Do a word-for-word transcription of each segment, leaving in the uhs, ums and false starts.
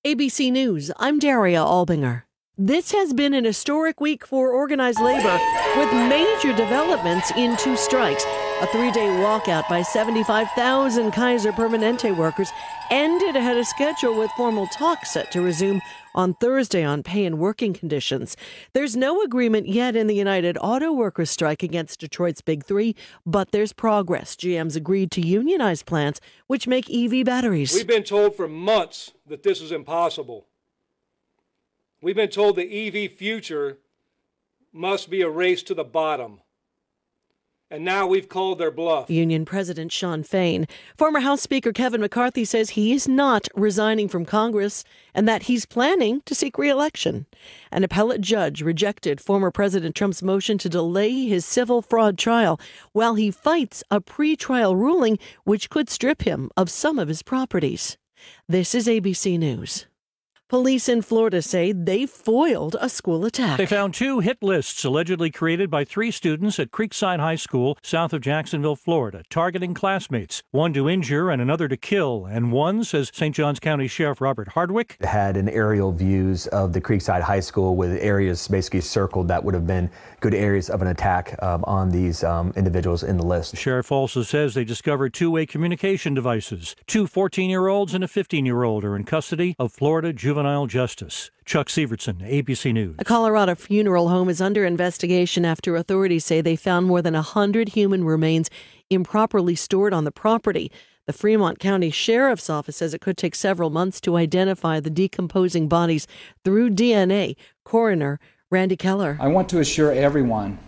A B C News, I'm Daria Albinger. This has been an historic week for organized labor with major developments in two strikes. A three-day walkout by seventy-five thousand Kaiser Permanente workers ended ahead of schedule with formal talks set to resume on Thursday on pay and working conditions. There's no agreement yet in the United Auto Workers strike against Detroit's Big Three, but there's progress. G M's agreed to unionize plants which make E V batteries. We've been told for months that this is impossible. We've been told the E V future must be a race to the bottom. And now we've called their bluff. Union President Shawn Fain. Former House Speaker Kevin McCarthy says he is not resigning from Congress and that he's planning to seek re-election. An appellate judge rejected former President Trump's motion to delay his civil fraud trial while he fights a pretrial ruling which could strip him of some of his properties. This is A B C News. Police in Florida say they foiled a school attack. They found two hit lists allegedly created by three students at Creekside High School south of Jacksonville, Florida, targeting classmates, one to injure and another to kill. And one, says Saint Johns County Sheriff Robert Hardwick, had an aerial views of the Creekside High School with areas basically circled that would have been good areas of an attack um, on these um, individuals in the list. The sheriff also says they discovered two-way communication devices. Two fourteen-year-olds and a fifteen-year-old are in custody of Florida Juvenile Juvenile Justice. Chuck Severson, A B C News. A Colorado funeral home is under investigation after authorities say they found more than one hundred human remains improperly stored on the property. The Fremont County Sheriff's Office says it could take several months to identify the decomposing bodies through D N A. Coroner Randy Keller. I want to assure everyone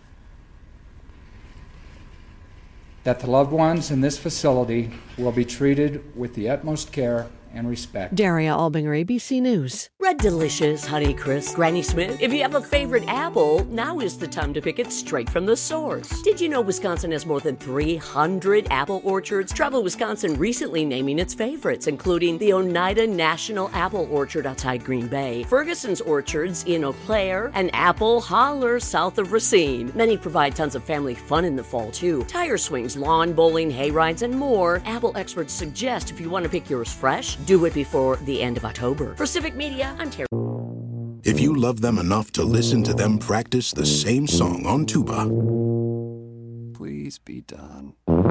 that the loved ones in this facility will be treated with the utmost care and respect. Daria Albinger, A B C News. Red Delicious, Honey Crisp, Granny Smith. If you have a favorite apple, now is the time to pick it straight from the source. Did you know Wisconsin has more than three hundred apple orchards? Travel Wisconsin recently naming its favorites, including the Oneida National Apple Orchard outside Green Bay, Ferguson's Orchards in Eau Claire, and Apple Holler south of Racine. Many provide tons of family fun in the fall, too. Tire swings, lawn bowling, hay rides, and more. Apple experts suggest if you want to pick yours fresh, do it before the end of October. For Civic Media, I'm Terry. If you love them enough to listen to them practice the same song on tuba, please be done.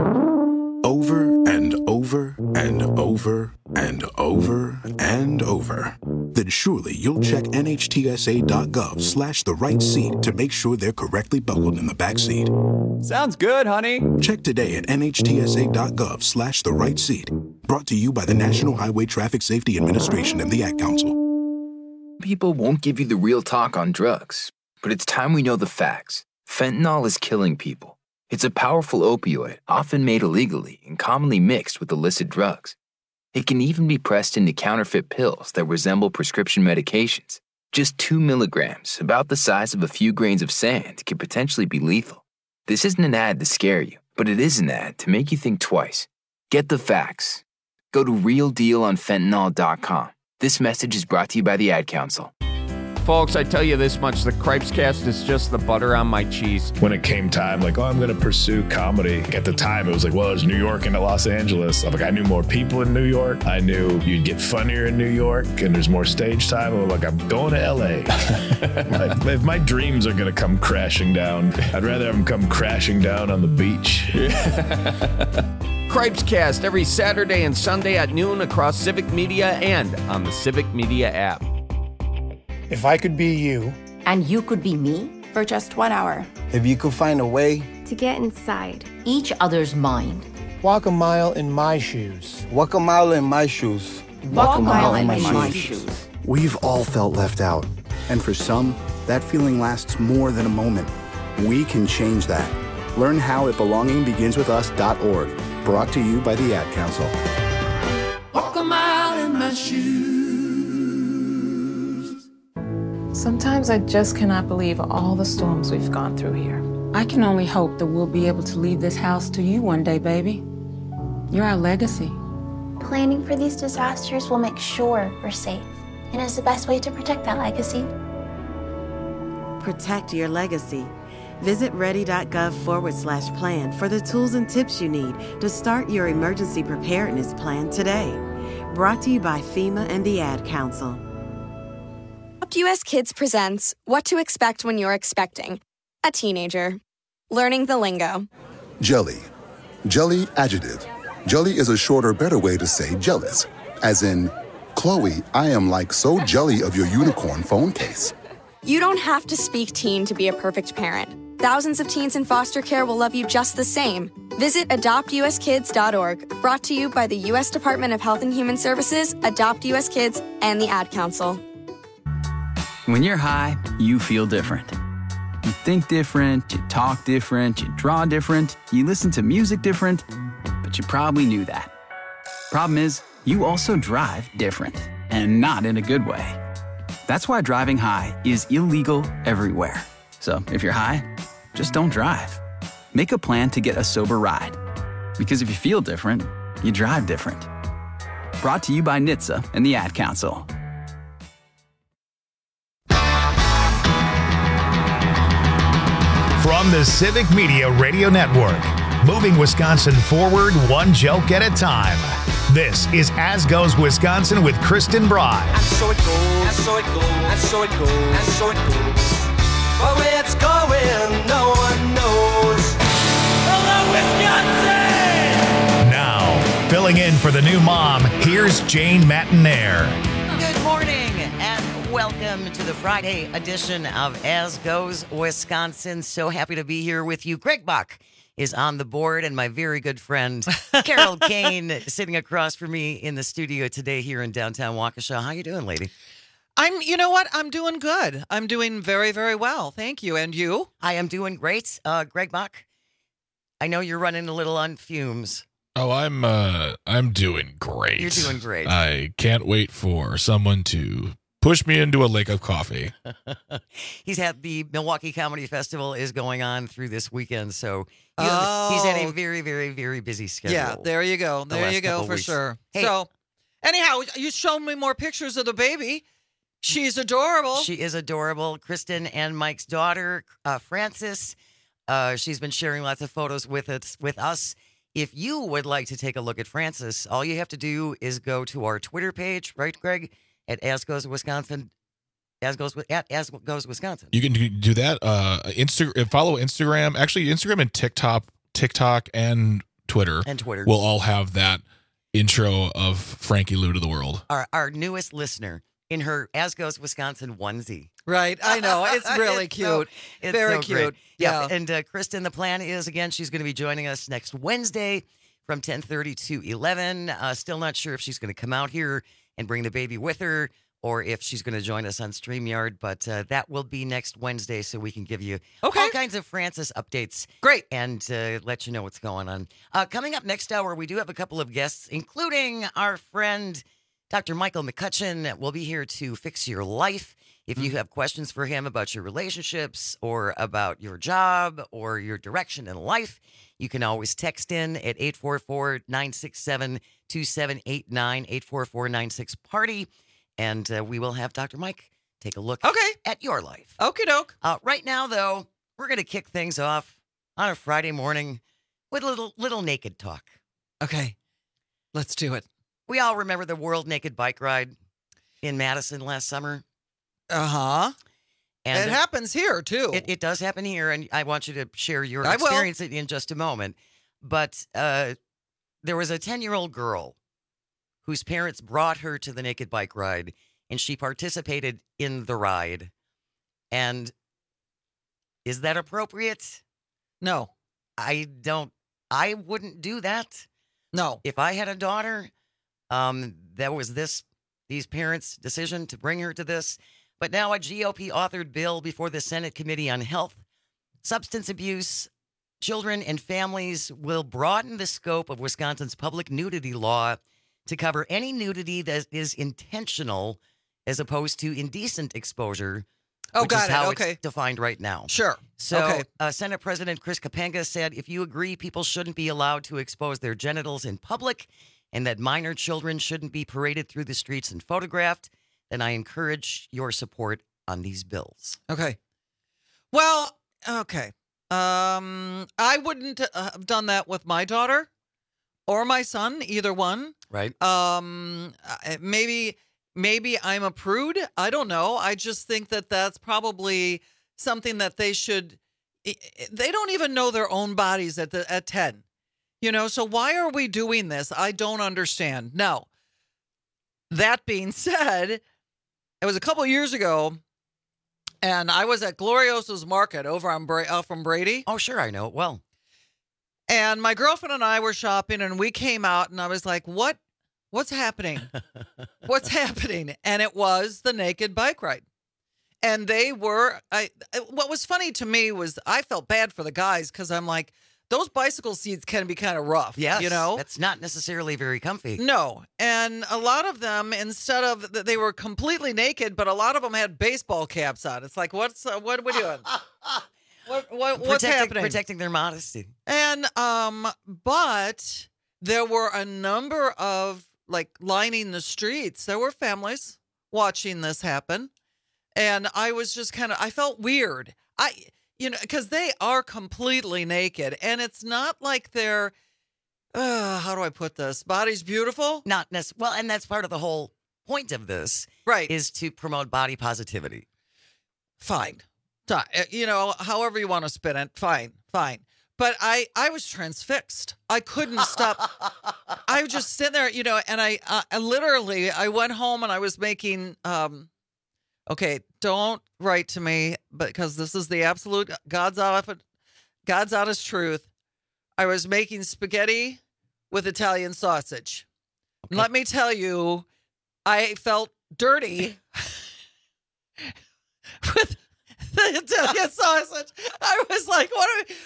Over and over and over and over and over, then surely you'll check nhtsa.gov slash the right seat to make sure they're correctly buckled in the back seat. Sounds good, honey. Check today at nhtsa.gov slash the right seat. Brought to you by the National Highway Traffic Safety Administration and the Ad Council. People won't give you the real talk on drugs, but it's time we know the facts. Fentanyl is killing people. It's a powerful opioid, often made illegally and commonly mixed with illicit drugs. It can even be pressed into counterfeit pills that resemble prescription medications. Just two milligrams, about the size of a few grains of sand, can potentially be lethal. This isn't an ad to scare you, but it is an ad to make you think twice. Get the facts. Go to real deal on fentanyl dot com. This message is brought to you by the Ad Council. Folks, I tell you this much, the Cripescast is just the butter on my cheese. When it came time, like, oh, I'm going to pursue comedy. At the time, it was like, well, it's New York and Los Angeles. I'm like, I knew more people in New York. I knew you'd get funnier in New York, and there's more stage time. I'm like, I'm going to L A. Like, if my dreams are going to come crashing down, I'd rather have them come crashing down on the beach. Cripescast every Saturday and Sunday at noon across Civic Media and on the Civic Media app. If I could be you. And you could be me? For just one hour. If you could find a way. To get inside. Each other's mind. Walk a mile in my shoes. Walk a mile in my shoes. Walk, Walk a mile, mile in my, my shoes. shoes. We've all felt left out. And for some, that feeling lasts more than a moment. We can change that. Learn how at belonging begins with us dot org. Brought to you by the Ad Council. Walk a mile in my shoes. Sometimes I just cannot believe all the storms we've gone through here. I can only hope that we'll be able to leave this house to you one day, baby. You're our legacy. Planning for these disasters will make sure we're safe, and is the best way to protect that legacy. Protect your legacy. Visit ready.gov forward slash plan for the tools and tips you need to start your emergency preparedness plan today. Brought to you by FEMA and the Ad Council. Adopt U S Kids presents What to Expect When You're Expecting a Teenager. Learning the lingo. Jelly. Jelly adjective. Jelly is a shorter, better way to say jealous. As in, Chloe, I am like so jelly of your unicorn phone case. You don't have to speak teen to be a perfect parent. Thousands of teens in foster care will love you just the same. Visit adopt u s kids dot org. Brought to you by the U S Department of Health and Human Services, Adopt U S Kids, and the Ad Council. When you're high, you feel different. You think different, you talk different, you draw different, you listen to music different, but you probably knew that. Problem is, you also drive different, and not in a good way. That's why driving high is illegal everywhere. So if you're high, just don't drive. Make a plan to get a sober ride. Because if you feel different, you drive different. Brought to you by N H T S A and the Ad Council. From the Civic Media Radio Network, moving Wisconsin forward one joke at a time. This is As Goes Wisconsin with Kristen Bride. And so it goes, and so it goes, and so it goes, and so it goes. But where it's going, no one knows. Hello, Wisconsin! Now, filling in for the new mom, here's Jane Matinaire. Good morning and welcome to the Friday edition of As Goes Wisconsin. So happy to be here with you. Greg Bach is on the board, and my very good friend Carol Kane sitting across from me in the studio today here in downtown Waukesha. How you doing, lady? I'm, you know what? I'm doing good. I'm doing very, very well. Thank you. And you? I am doing great. Uh, Greg Bach, I know you're running a little on fumes. Oh, I'm uh, I'm doing great. You're doing great. I can't wait for someone to push me into a lake of coffee. He's had the Milwaukee Comedy Festival is going on through this weekend, so he, Oh. he's had a very, very, very busy schedule. Yeah, there you go. the There last you go couple for weeks. sure. Hey. So, anyhow, you showed me more pictures of the baby. She's adorable. She is adorable. Kristen and Mike's daughter, uh, Frances. Uh, she's been sharing lots of photos with us. With us. If you would like to take a look at Frances, all you have to do is go to our Twitter page, right, Greg? At As Goes Wisconsin. As goes at As Goes Wisconsin. You can do- do that. Uh, Insta- follow Instagram. Actually, Instagram and TikTok, TikTok and Twitter, And Twitter. will all have that intro of Frankie Lou to the world. Our our newest listener in her As Goes Wisconsin onesie. Right, I know. It's really It's so- cute. it's Very so cute. great. Yeah. Yeah. And uh, Kristen, the plan is, again, she's going to be joining us next Wednesday from ten thirty to eleven. Uh, still not sure if she's going to come out here and bring the baby with her or if she's going to join us on StreamYard, but uh, that will be next Wednesday so we can give you Okay. all kinds of Frances updates. Great. And uh, let you know what's going on. Uh, coming up next hour, we do have a couple of guests, including our friend Doctor Michael McCutcheon will be here to fix your life. If you have questions for him about your relationships or about your job or your direction in life, you can always text in at eight four four, nine six seven, two seven eight nine, eight four four nine six party, and uh, we will have Doctor Mike take a look Okay. at your life. Okie doke. Uh, right now, though, we're going to kick things off on a Friday morning with a little, little naked talk. Okay. Let's do it. We all remember the World Naked Bike Ride in Madison last summer. Uh-huh. And It happens here, too. It, it does happen here, and I want you to share your I will. experience in in just a moment. But uh, there was a ten-year-old girl whose parents brought her to the Naked Bike Ride, and she participated in the ride. And is that appropriate? No. I don't, I wouldn't do that. No. If I had a daughter, um, that was this, these parents' decision to bring her to this. But now a G O P-authored bill before the Senate Committee on Health, Substance Abuse, Children and Families will broaden the scope of Wisconsin's public nudity law to cover any nudity that is intentional as opposed to indecent exposure, Oh, which got is it. how Okay. it's defined right now. Sure. So Okay. uh, Senate President Chris Kapenga said, if you agree people shouldn't be allowed to expose their genitals in public and that minor children shouldn't be paraded through the streets and photographed, then I encourage your support on these bills. Okay. Well, okay. Um, I wouldn't uh, have done that with my daughter or my son, either one. Right. Um, uh, maybe maybe I'm a prude. I don't know. I just think that that's probably something that they should. They don't even know their own bodies at the at ten. You know, so why are we doing this? I don't understand. Now, that being said, it was a couple years ago, and I was at Glorioso's Market over on Bra- uh, from Brady. Oh, sure, I know it well. And my girlfriend and I were shopping, and we came out, and I was like, "What? What's happening? What's happening?" And it was the naked bike ride. And they were. I. What was funny to me was I felt bad for the guys because I'm like, those bicycle seats can be kind of rough. Yes, you know, it's not necessarily very comfy. No, and a lot of them, instead of they were completely naked, but a lot of them had baseball caps on. It's like, what's uh, what are we doing? What, what what's protecting, happening? Protecting their modesty. And um, but there were a number of like lining the streets. There were families watching this happen, and I was just kind of I felt weird. I. You know, because they are completely naked, and it's not like they're, uh, how do I put this? Body's beautiful? Not necessarily. Well, and that's part of the whole point of this. Right. Is to promote body positivity. Fine. Fine. You know, however you want to spin it, fine, fine. But I, I was transfixed. I couldn't stop. I was just sitting there, you know, and I, uh, I literally, I went home and I was making, um, okay, don't write to me, but because this is the absolute God's honest, God's honest truth. I was making spaghetti with Italian sausage. Okay. Let me tell you, I felt dirty with the Italian sausage. I was like, what are we?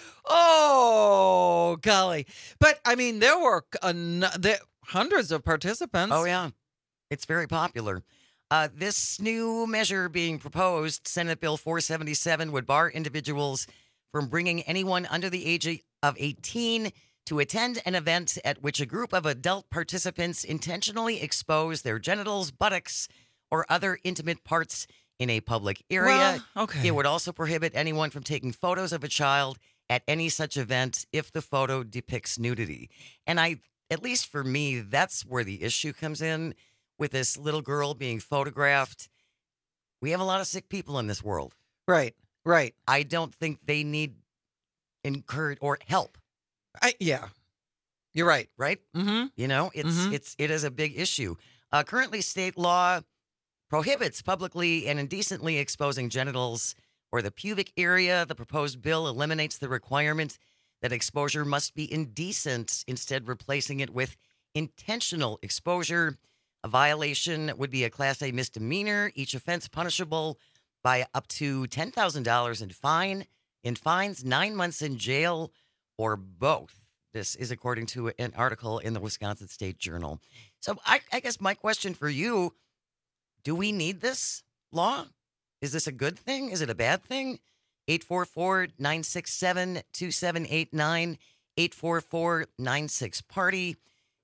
Oh, golly. But, I mean, there were an, there, hundreds of participants. Oh, yeah. It's very popular. Uh, this new measure being proposed, Senate Bill four seventy-seven, would bar individuals from bringing anyone under the age of eighteen to attend an event at which a group of adult participants intentionally expose their genitals, buttocks, or other intimate parts in a public area. Well, okay. It would also prohibit anyone from taking photos of a child at any such event if the photo depicts nudity. And I, at least for me, that's where the issue comes in. With this little girl being photographed, we have a lot of sick people in this world. Right, right. I don't think they need encourage or help. I, yeah, you're right. Right? Mm-hmm. You know, it's mm-hmm. it's it is a big issue. Uh, currently, state law prohibits publicly and indecently exposing genitals or the pubic area. The proposed bill eliminates the requirement that exposure must be indecent, instead replacing it with intentional exposure. A violation would be a Class A misdemeanor, each offense punishable by up to ten thousand dollars in fine, in fines, nine months in jail, or both. This is according to an article in the Wisconsin State Journal. So I, I guess my question for you, do we need this law? Is this a good thing? Is it a bad thing? eight four four, nine six seven, two seven eight nine, eight four four, nine six party.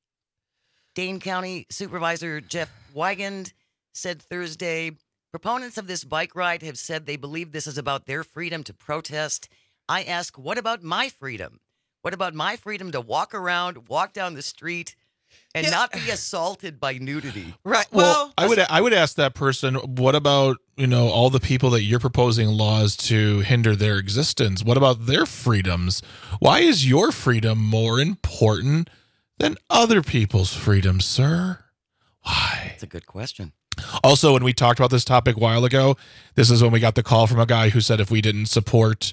Dane County Supervisor Jeff Wigand said Thursday, proponents of this bike ride have said they believe this is about their freedom to protest. I ask, what about my freedom? What about my freedom to walk around, walk down the street, and yeah. not be assaulted by nudity? Right. Well, well I would I would ask that person, what about, you know, all the people that you're proposing laws to hinder their existence? What about their freedoms? Why is your freedom more important than other people's freedom, sir? Why? That's a good question. Also, when we talked about this topic a while ago, this is when we got the call from a guy who said if we didn't support,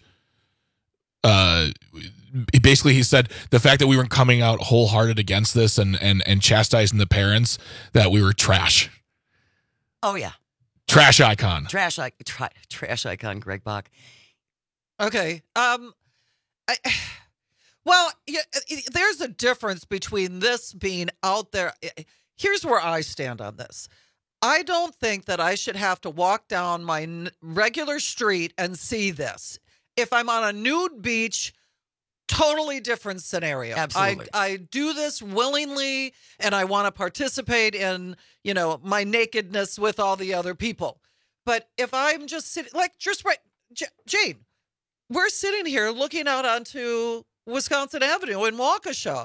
uh, basically he said the fact that we weren't coming out wholehearted against this and, and, and chastising the parents, that we were trash. Oh, yeah. Trash icon. Trash, tra- trash icon, Greg Bach. Okay. Um, I... Well, yeah, there's a difference between this being out there. Here's where I stand on this. I don't think that I should have to walk down my regular street and see this. If I'm on a nude beach, totally different scenario. Absolutely. I, I do this willingly, and I want to participate in, you know, my nakedness with all the other people. But if I'm just sitting, like, just right, J- Jane, we're sitting here looking out onto Wisconsin Avenue in Waukesha.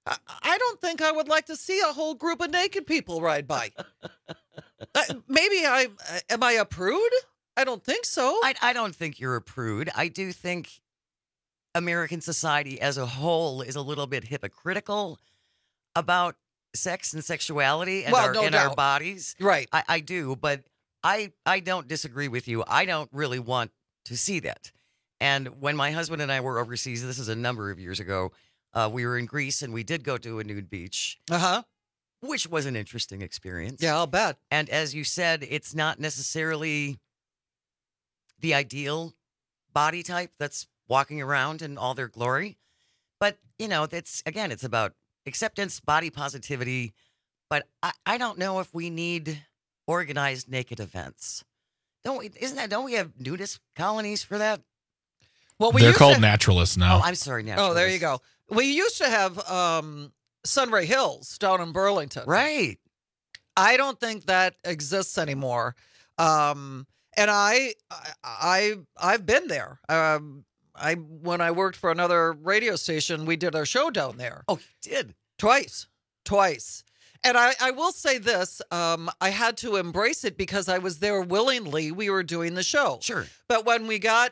I, I don't think I would like to see a whole group of naked people ride by. uh, maybe I am I a prude? I don't think so. I, I don't think you're a prude. I do think American society as a whole is a little bit hypocritical about sex and sexuality and, well, our, no and doubt. our bodies. Right. I, I do, but I I don't disagree with you. I don't really want to see that. And when my husband and I were overseas, this is a number of years ago, uh, we were in Greece and we did go to a nude beach. Uh-huh. Which was an interesting experience. Yeah, I'll bet. And as you said, it's not necessarily the ideal body type that's walking around in all their glory. But, you know, that's, again, it's about acceptance, body positivity. But I, I don't know if we need organized naked events. Don't we? Isn't that, don't we have nudist colonies for that? Well, we They're used called to, naturalists now. Oh, I'm sorry, naturalists. Oh, there you go. We used to have um, Sunray Hills down in Burlington. Right. I don't think that exists anymore. Um, and I, I, I've been there. Um, I when I worked for another radio station, we did our show down there. Oh, you did? Twice, twice. And I, I will say this: um, I had to embrace it because I was there willingly. We were doing the show. Sure. But when we got,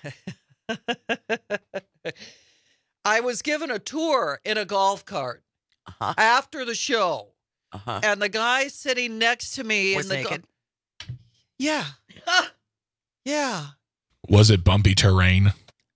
I was given a tour in a golf cart uh-huh. after the show. Uh-huh. And the guy sitting next to me was in the naked. Go- yeah, yeah. Was it bumpy terrain?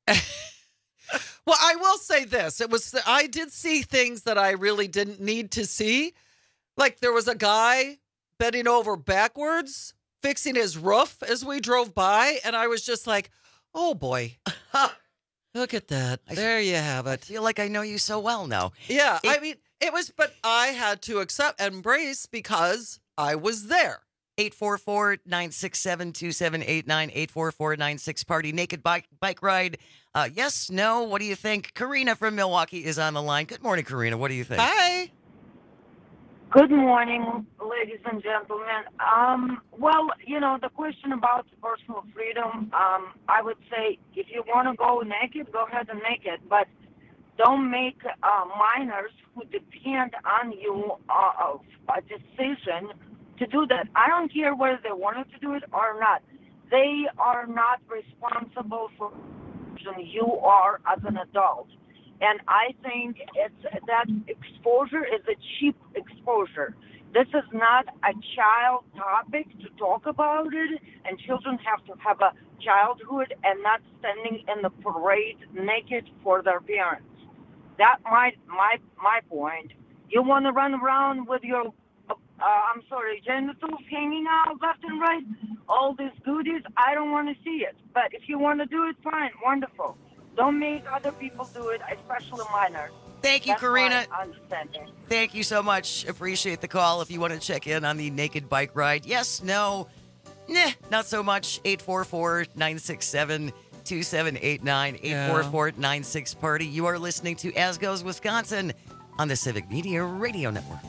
Well, I will say this: it was. I did see things that I really didn't need to see. Like there was a guy bending over backwards, fixing his roof as we drove by, and I was just like, "Oh boy, look at that! There you have it." I feel like I know you so well now. Yeah, It- I mean, it was, but I had to accept, embrace because I was there. eight four four, nine six seven, two seven eight nine, eight four four nine six party naked bike bike ride. Uh, yes, no, what do you think? Karina from Milwaukee is on the line. Good morning, Karina. What do you think? Hi. Good morning, ladies and gentlemen. Um, well, you know, the question about personal freedom, um, I would say if you want to go naked, go ahead and naked, but don't make uh, minors who depend on you uh, of a decision to do that. I don't care whether they wanted to do it or not. They are not responsible for you are as an adult. And I think it's that exposure is a cheap exposure. This is not a child topic to talk about it, and children have to have a childhood and not standing in the parade naked for their parents. That's my my my point. You want to run around with your, uh, I'm sorry, genitals hanging out left and right, all these goodies, I don't want to see it. But if you want to do it, fine, wonderful. Don't make other people do it, especially minors. Thank you, That's Karina. my understanding. Thank you so much. Appreciate the call. If you want to check in on the naked bike ride, yes, no, nah, not so much. eight four four, nine six seven, two seven eight nine, eight four four nine six party. You are listening to As Goes Wisconsin on the Civic Media Radio Network.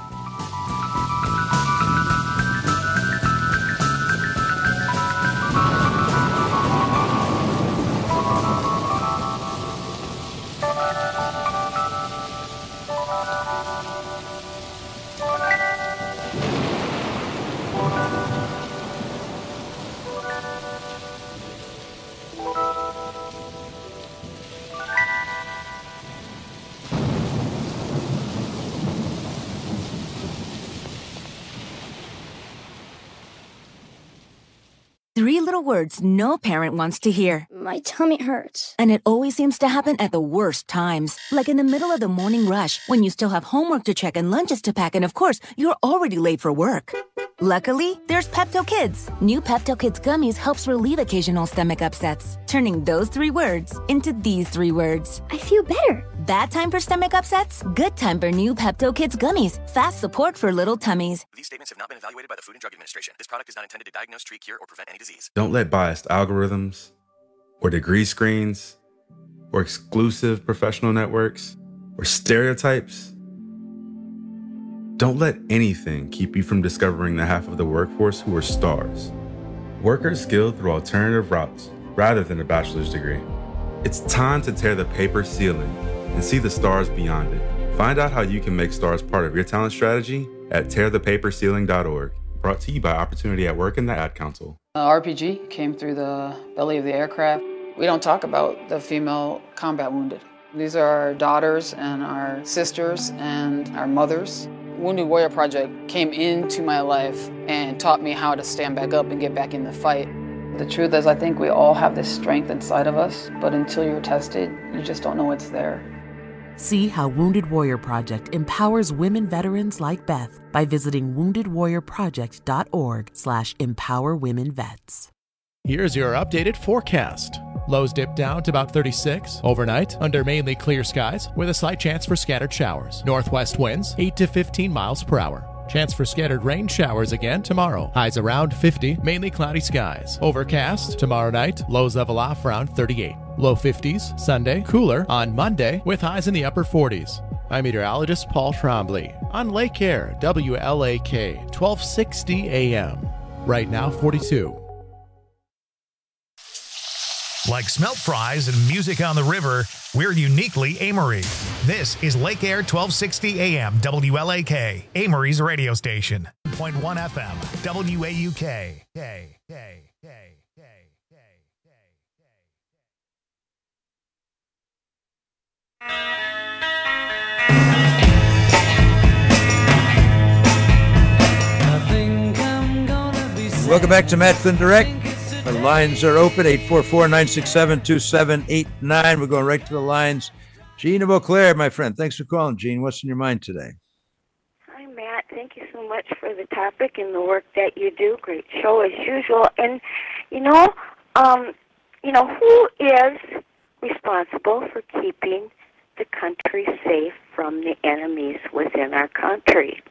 Three little words no parent wants to hear. My tummy hurts. And it always seems to happen at the worst times. Like in the middle of the morning rush, when you still have homework to check and lunches to pack, and of course, you're already late for work. Luckily, there's Pepto Kids. New Pepto Kids gummies helps relieve occasional stomach upsets, turning those three words into these three words. I feel better. Bad time for stomach upsets? Good time for new Pepto Kids gummies. Fast support for little tummies. These statements have not been evaluated by the Food and Drug Administration. This product is not intended to diagnose, treat, cure, or prevent any disease. Don't let biased algorithms or degree screens or exclusive professional networks or stereotypes. Don't let anything keep you from discovering the half of the workforce who are stars. Workers skilled through alternative routes rather than a bachelor's degree. It's time to tear the paper ceiling and see the stars beyond it. Find out how you can make STARS part of your talent strategy at tear the paper ceiling dot org. Brought to you by Opportunity at Work and the Ad Council. Uh, R P G came through the belly of the aircraft. We don't talk about the female combat wounded. These are our daughters and our sisters and our mothers. Wounded Warrior Project came into my life and taught me how to stand back up and get back in the fight. The truth is, I think we all have this strength inside of us, but until you're tested, you just don't know it's there. See how Wounded Warrior Project empowers women veterans like Beth by visiting wounded warrior project dot org slash empower women vets. Here's your updated forecast. Lows dip down to about thirty-six. Overnight, under mainly clear skies, with a slight chance for scattered showers. Northwest winds, eight to fifteen miles per hour. Chance for scattered rain showers again tomorrow. Highs around fifty, mainly cloudy skies. Overcast tomorrow night, lows level off around thirty-eight. Low fifties Sunday, cooler on Monday with highs in the upper forties. I'm meteorologist Paul Trombley on Lake Air, W L A K, twelve sixty A M. Right now, forty-two. Like smelt fries and music on the river, we're uniquely Amory. This is Lake Air twelve sixty A M, W L A K, Amory's radio station. one point one F M, W A U K. K, K, K, K, K, Welcome back to Matt Flynn Direct. Our lines are open, eight four four, nine six seven, two seven eight nine. We're going right to the lines. Gene of Eau Claire, my friend. Thanks for calling, Gene. What's in your mind today? Hi, Matt. Thank you so much for the topic and the work that you do. Great show as usual. And, you know, um, you know, who is responsible for keeping the country safe from the enemies within our country?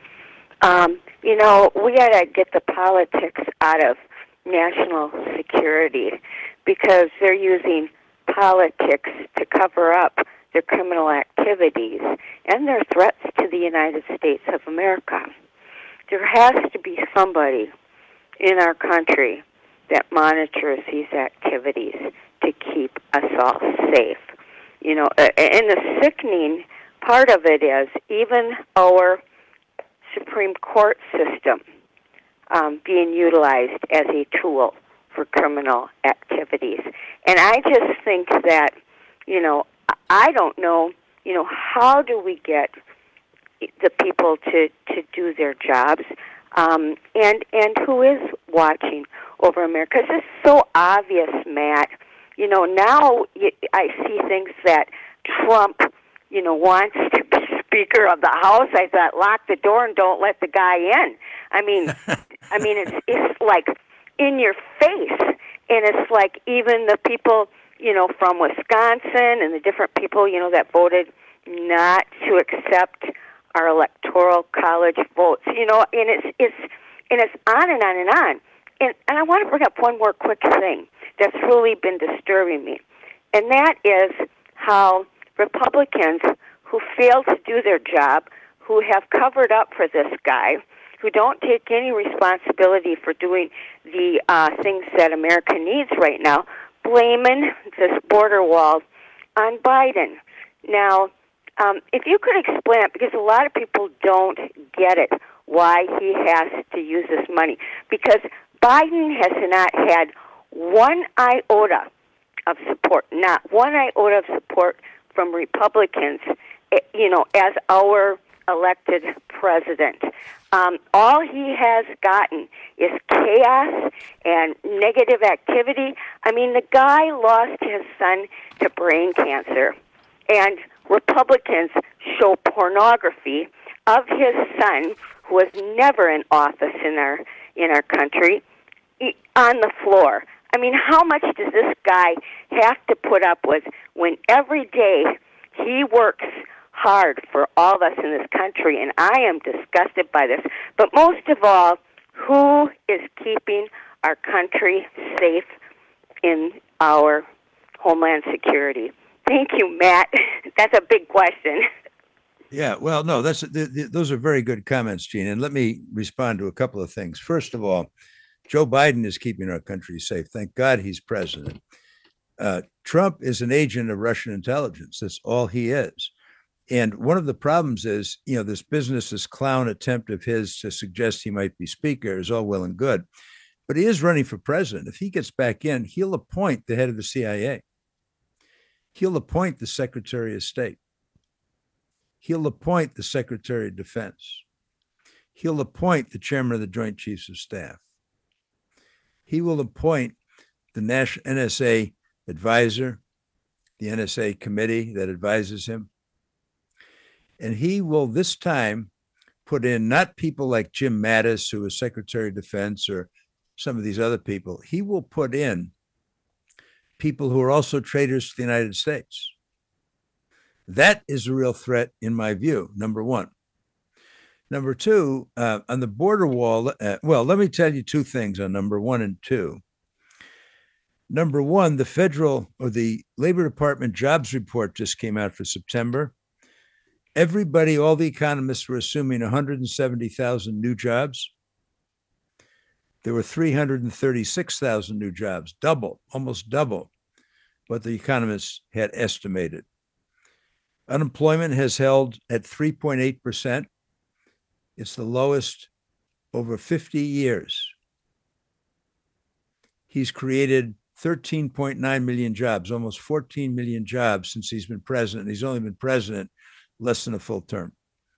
Um, you know, we got to get the politics out of national security because they're using politics to cover up their criminal activities and their threats to the United States of America. There has to be somebody in our country that monitors these activities to keep us all safe. You know, and the sickening part of it is even our Supreme Court system Um, being utilized as a tool for criminal activities. And I just think that, you know, I don't know, you know, how do we get the people to, to do their jobs, um, and, and who is watching over America? Because it's so obvious, Matt. You know, now I see things that Trump, you know, wants to be Speaker of the House. I thought, lock the door and don't let the guy in. I mean, I mean, it's it's like in your face, and it's like even the people, you know, from Wisconsin and the different people, you know, that voted not to accept our electoral college votes, you know, and it's it's and it's on and on and on. And and I want to bring up one more quick thing that's really been disturbing me, and that is how Republicans who fail to do their job, who have covered up for this guy, who don't take any responsibility for doing the uh, things that America needs right now, blaming this border wall on Biden. Now, um, if you could explain it, because a lot of people don't get it, why he has to use this money. Because Biden has not had one iota of support, not one iota of support from Republicans, you know, as our elected president. Um, all he has gotten is chaos and negative activity. I mean, the guy lost his son to brain cancer, and Republicans show pornography of his son, who was never in office in our in our country, on the floor. I mean, how much does this guy have to put up with when every day he works hard for all of us in this country? And I am disgusted by this. But most of all, who is keeping our country safe in our homeland security? Thank you, Matt. That's a big question. Yeah, well, no, that's the, the, those are very good comments, Gene. And let me respond to a couple of things. First of all, Joe Biden is keeping our country safe. Thank God he's president. Uh, Trump is an agent of Russian intelligence. That's all he is. And one of the problems is, you know, this business, this clown attempt of his to suggest he might be speaker is all well and good, but he is running for president. If he gets back in, he'll appoint the head of the C I A. He'll appoint the Secretary of State. He'll appoint the Secretary of Defense. He'll appoint the chairman of the Joint Chiefs of Staff. He will appoint the National N S A advisor, the N S A committee that advises him. And he will this time put in not people like Jim Mattis, who was Secretary of Defense, or some of these other people. He will put in people who are also traitors to the United States. That is a real threat, in my view, number one. Number two, uh, on the border wall, uh, well, let me tell you two things on number one and two. Number one, the federal or the Labor Department jobs report just came out for September. Everybody, all the economists were assuming one hundred seventy thousand new jobs. There were three hundred thirty-six thousand new jobs, double, almost double what the economists had estimated. Unemployment has held at three point eight percent. It's the lowest over fifty years. He's created thirteen point nine million jobs, almost fourteen million jobs since he's been president. He's only been president less than a full term.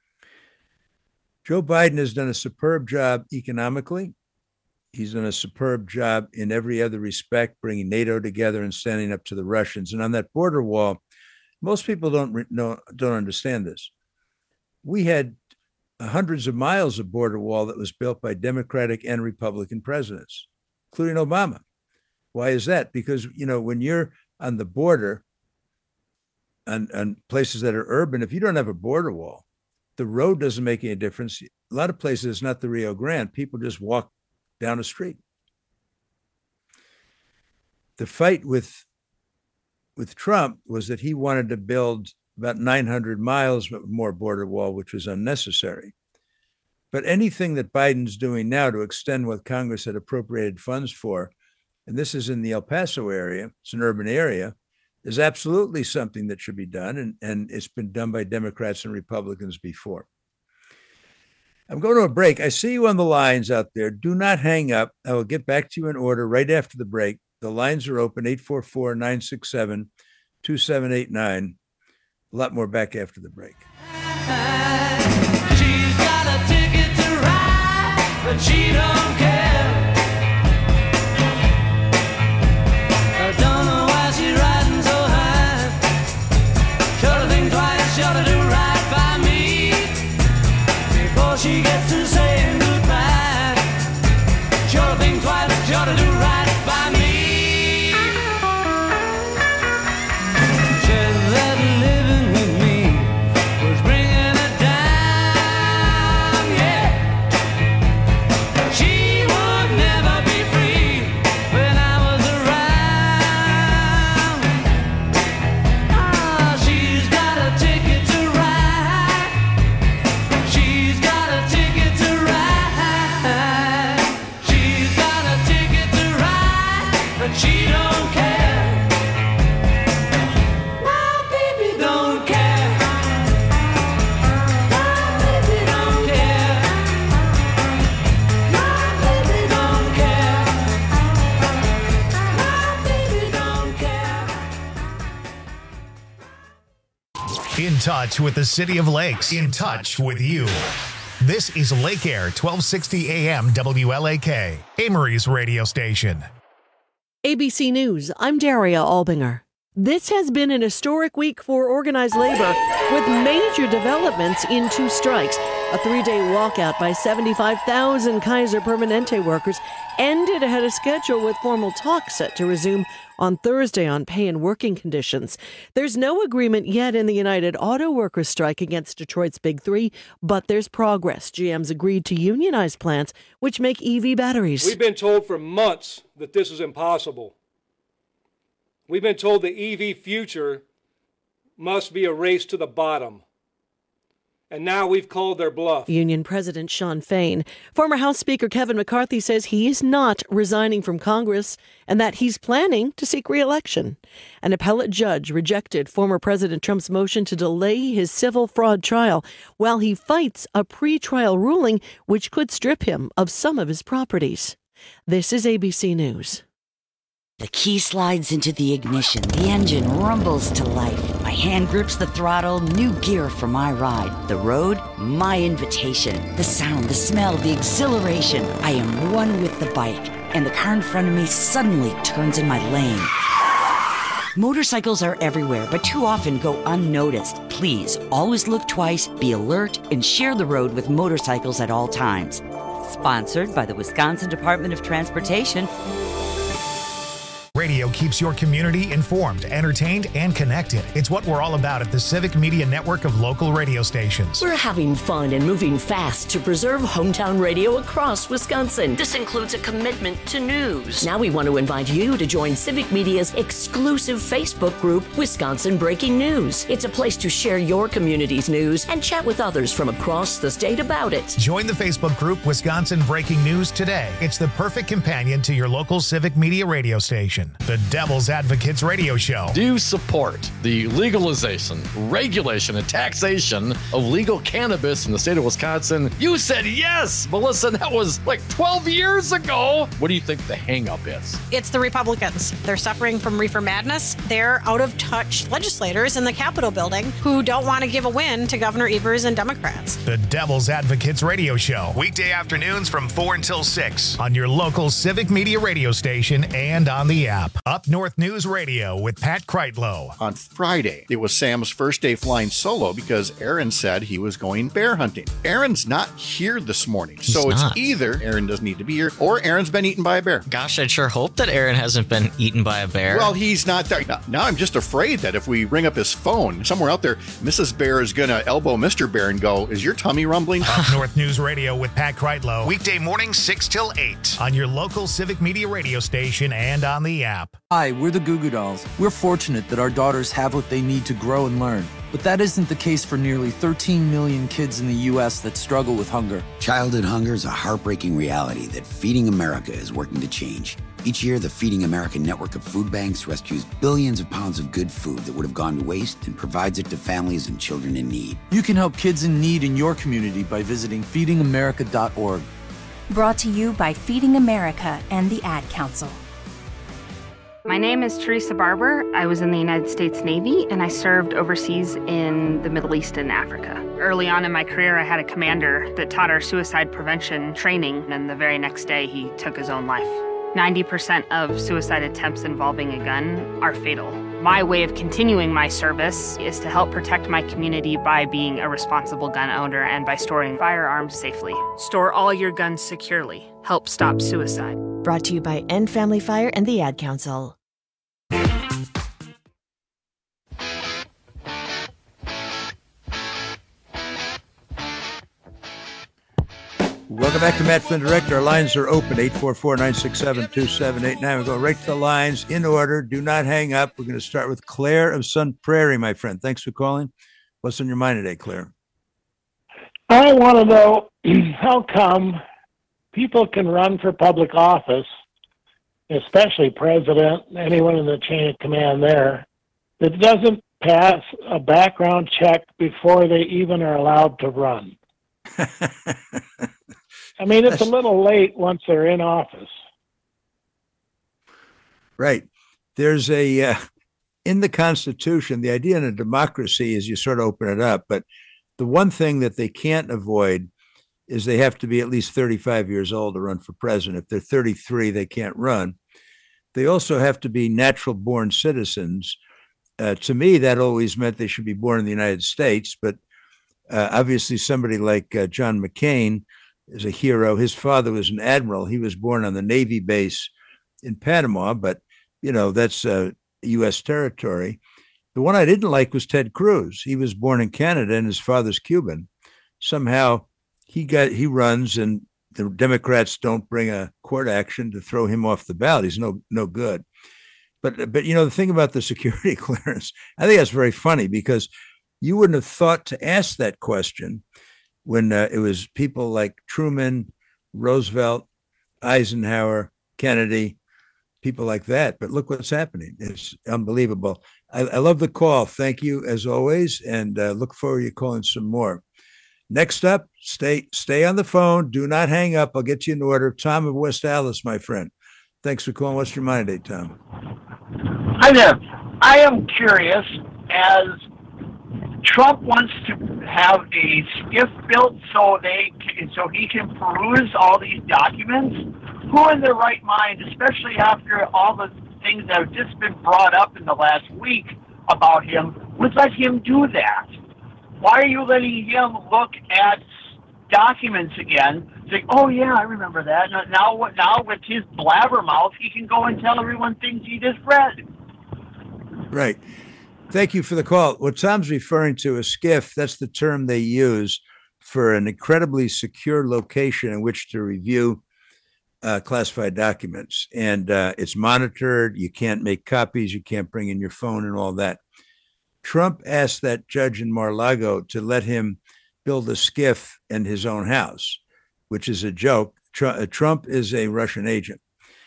Joe Biden has done a superb job economically. He's done a superb job in every other respect, bringing NATO together and standing up to the Russians. And on that border wall, most people don't know, don't understand this. We had hundreds of miles of border wall that was built by Democratic and Republican presidents, including Obama. Why is that? Because, you know, when you're on the border and, and places that are urban, if you don't have a border wall, the road doesn't make any difference. A lot of places, it's not the Rio Grande. People just walk down a street. The fight with, with Trump was that he wanted to build about nine hundred miles more border wall, which was unnecessary. But anything that Biden's doing now to extend what Congress had appropriated funds for, and this is in the El Paso area, it's an urban area, is absolutely something that should be done, and, and it's been done by Democrats and Republicans before. I'm going to a break. I see you on the lines out there. Do not hang up. I will get back to you in order right after the break. The lines are open, eight four four, nine six seven, two seven eight nine. A lot more back after the break. She's got a ticket to ride, but she don't care. I don't know why she's riding so high. Should have think twice, should have do right by me before she gets to saying goodbye. Should have think twice, should have do right by me. In touch with the City of Lakes. In touch with you. This is Lake Air, twelve sixty A M W L A K, Amory's radio station. A B C News, I'm Daria Albinger. This has been an historic week for organized labor with major developments in two strikes. A three-day walkout by seventy-five thousand Kaiser Permanente workers ended ahead of schedule with formal talks set to resume on Thursday on pay and working conditions. There's no agreement yet in the United Auto Workers strike against Detroit's Big Three, but there's progress. G M's agreed to unionize plants which make E V batteries. We've been told for months that this is impossible. We've been told the E V future must be a race to the bottom. and now we've called their bluff. Union President Sean Fain. Former House Speaker Kevin McCarthy says he is not resigning from Congress and that he's planning to seek re-election. An appellate judge rejected former President Trump's motion to delay his civil fraud trial while he fights a pre-trial ruling which could strip him of some of his properties. This is A B C News. The key slides into the ignition. The engine rumbles to life. My hand grips the throttle. New gear for my ride. The road, my invitation. The sound, the smell, the exhilaration. I am one with the bike. And the car in front of me suddenly turns in my lane. Motorcycles are everywhere, but too often go unnoticed. Please, always look twice, be alert, and share the road with motorcycles at all times. Sponsored by the Wisconsin Department of Transportation. Radio keeps your community informed, entertained, and connected. It's what we're all about at the Civic Media Network of local radio stations. We're having fun and moving fast to preserve hometown radio across Wisconsin. This includes a commitment to news. Now we want to invite you to join Civic Media's exclusive Facebook group, Wisconsin Breaking News. It's a place to share your community's news and chat with others from across the state about it. Join the Facebook group Wisconsin Breaking News today. It's the perfect companion to your local Civic Media radio station. The Devil's Advocates Radio Show. Do you support the legalization, regulation, and taxation of legal cannabis in the state of Wisconsin? You said yes, Melissa. That was like twelve years ago. What do you think the hang-up is? It's the Republicans. They're suffering from reefer madness. They're out-of-touch legislators in the Capitol building who don't want to give a win to Governor Evers and Democrats. The Devil's Advocates Radio Show. Weekday afternoons from four until six on your local Civic Media radio station and on the app. Up North News Radio with Pat Kreitlow. On Friday, it was Sam's first day flying solo because Aaron said he was going bear hunting. Aaron's not here this morning, He's so it's not. either Aaron doesn't need to be here or Aaron's been eaten by a bear. Gosh, I'd sure hope that Aaron hasn't been eaten by a bear. Well, he's not there. Now, now I'm just afraid that if we ring up his phone, somewhere out there, Missus Bear is going to elbow Mister Bear and go, is your tummy rumbling? Up North News Radio with Pat Kreitlow. Weekday mornings six till eight on your local Civic Media radio station and on the app. Hi, we're the Goo Goo Dolls. We're fortunate that our daughters have what they need to grow and learn. But that isn't the case for nearly thirteen million kids in the U S that struggle with hunger. Childhood hunger is a heartbreaking reality that Feeding America is working to change. Each year, the Feeding America network of food banks rescues billions of pounds of good food that would have gone to waste and provides it to families and children in need. You can help kids in need in your community by visiting feeding america dot org. Brought to you by Feeding America and the Ad Council. My name is Teresa Barber. I was in the United States Navy and I served overseas in the Middle East and Africa. Early on in my career, I had a commander that taught our suicide prevention training, and the very next day he took his own life. ninety percent of suicide attempts involving a gun are fatal. My way of continuing my service is to help protect my community by being a responsible gun owner and by storing firearms safely. Store all your guns securely. Help stop suicide. Brought to you by End Family Fire and the Ad Council. Welcome back to Matt Flynn Direct. Our lines are open, eight four four, nine six seven, two seven eight nine. We'll go right to the lines in order. Do not hang up. We're going to start with Claire of Sun Prairie, my friend. Thanks for calling. What's on your mind today, Claire? I want to know how come people can run for public office, especially president, anyone in the chain of command there, that doesn't pass a background check before they even are allowed to run. I mean, it's a little late once they're in office. Right. There's a, uh, in the Constitution, the idea in a democracy is you sort of open it up, but the one thing that they can't avoid is they have to be at least thirty-five years old to run for president. If they're thirty-three, they can't run. They also have to be natural born citizens. Uh, to me, that always meant they should be born in the United States, but uh, obviously somebody like uh, John McCain is a hero. His father was an admiral. He was born on the Navy base in Panama, but, you know, that's uh, U S territory. The one I didn't like was Ted Cruz. He was born in Canada and his father's Cuban. Somehow he got he runs and the Democrats don't bring a court action to throw him off the ballot. He's no no good. But, but you know, the thing about the security clearance, I think that's very funny because You wouldn't have thought to ask that question when uh, it was people like Truman, Roosevelt, Eisenhower, Kennedy, people like that. But look what's happening. It's unbelievable. I, I love the call. Thank you as always, and uh, look forward to you calling some more. Next up, stay stay on the phone. Do not hang up. I'll get you in order. Tom of West Allis, my friend. Thanks for calling. What's your mind today, Tom? Hi there. I am curious, as Trump wants to have a skiff built so they can, so he can peruse all these documents. Who in their right mind, especially after all the things that have just been brought up in the last week about him, would let him do that? Why are you letting him look at documents again? Say, oh yeah, I remember that. Now, now, now with his blabbermouth, he can go and tell everyone things he just read. Right. Thank you for the call. What Tom's referring to is skiff. That's the term they use for an incredibly secure location in which to review uh, classified documents. And uh, it's monitored. You can't make copies. You can't bring in your phone and all that. Trump asked that judge in Mar-a-Lago to let him build a skiff in his own house, which is a joke. Tr- Trump is a Russian agent.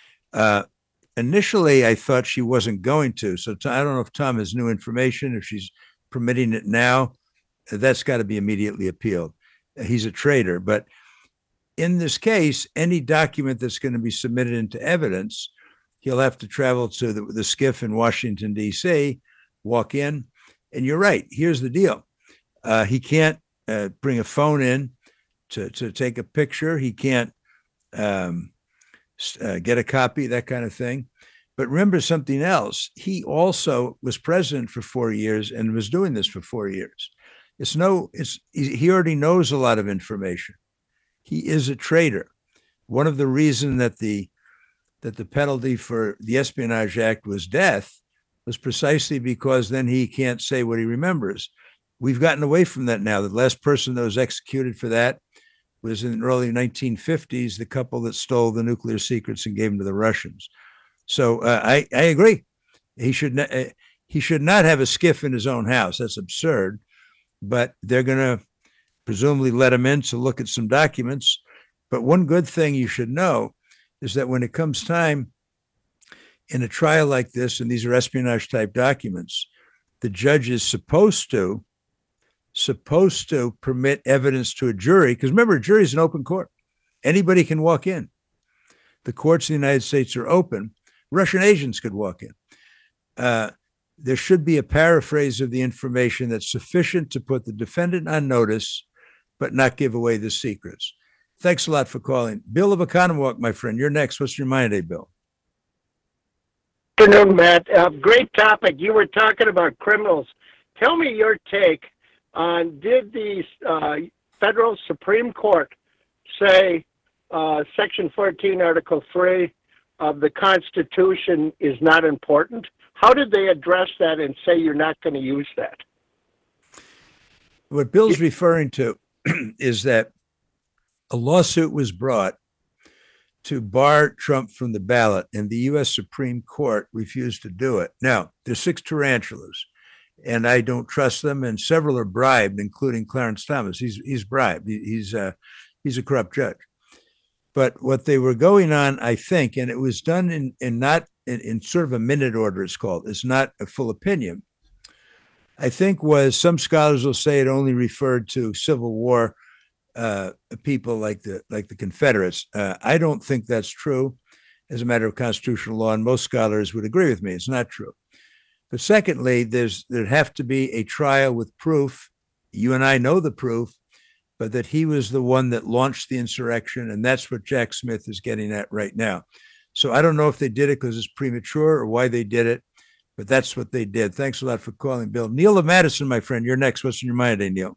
Uh, initially, I thought she wasn't going to. So t- I don't know if Tom has new information, if she's permitting it now. That's got to be immediately appealed. He's a traitor. But in this case, any document that's going to be submitted into evidence, he'll have to travel to the, the skiff in Washington, D C, walk in. And you're right. Here's the deal. Uh, he can't uh, bring a phone in to, to take a picture. He can't um, uh, get a copy, that kind of thing. But remember something else. He also was president for four years and was doing this for four years. It's no, it's he already knows a lot of information. He is a traitor. One of the reasons that the that the penalty for the Espionage Act was death was precisely because then he can't say what he remembers. We've gotten away from that now. The last person that was executed for that was in the early nineteen fifties, the couple that stole the nuclear secrets and gave them to the Russians. So uh, I, I agree. He should not, uh, he should not have a skiff in his own house. That's absurd. But they're going to presumably let him in to look at some documents. But one good thing you should know is that when it comes time in a trial like this, and these are espionage type documents, the judge is supposed to, supposed to permit evidence to a jury. Because remember, a jury is an open court. Anybody can walk in. The courts in the United States are open. Russian agents could walk in. Uh, there should be a paraphrase of the information that's sufficient to put the defendant on notice, but not give away the secrets. Thanks a lot for calling. Bill of Economwalk, my friend. You're next. What's your mind today, Bill? Good afternoon, Matt. Uh, great topic. You were talking about criminals. Tell me your take on, did the uh, federal Supreme Court say uh, Section fourteen, Article three of the Constitution is not important? How did they address that and say you're not going to use that? What Bill's referring to is that a lawsuit was brought to bar Trump from the ballot, and the U S Supreme Court refused to do it. Now, there's six tarantulas, and I don't trust them, and several are bribed, including Clarence Thomas. He's he's bribed. He, he's uh, he's a corrupt judge. But what they were going on, I think, and it was done in, in not in, in sort of a minute order, it's called. It's not a full opinion. I think was, some scholars will say it only referred to Civil War uh, people like the like the Confederates. Uh, I don't think that's true as a matter of constitutional law, and most scholars would agree with me. It's not true. But secondly, there's there'd have to be a trial with proof. You and I know the proof, but that he was the one that launched the insurrection, and that's what Jack Smith is getting at right now. So I don't know if they did it because it's premature or why they did it, but that's what they did. Thanks a lot for calling, Bill. Neil of Madison, my friend, you're next. What's in your mind today, Neil?